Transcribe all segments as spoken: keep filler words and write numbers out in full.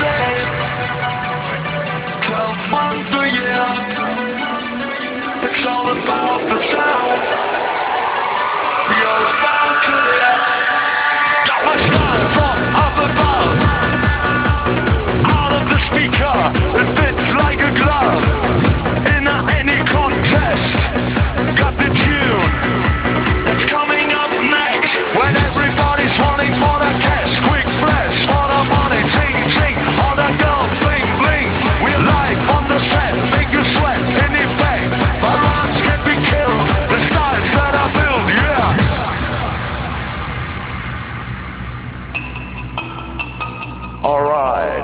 days, twelve months a year. It's all about the sound. You're bound to hear. Got my style from up above. Out of the speaker, it fits like a glove. In any contest, got the tune that's coming up next. When everybody's running for the cash, quick flash for the money, ting ting, all the girls bling bling. We're live on the set, make you sweat in effect. My rhymes can be killed, the styles that I build, yeah. Alright.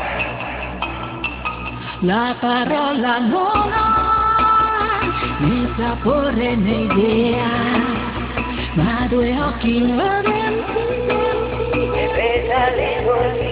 La parola non ha né sapore né idea, ma due occhi ardenti e pesa le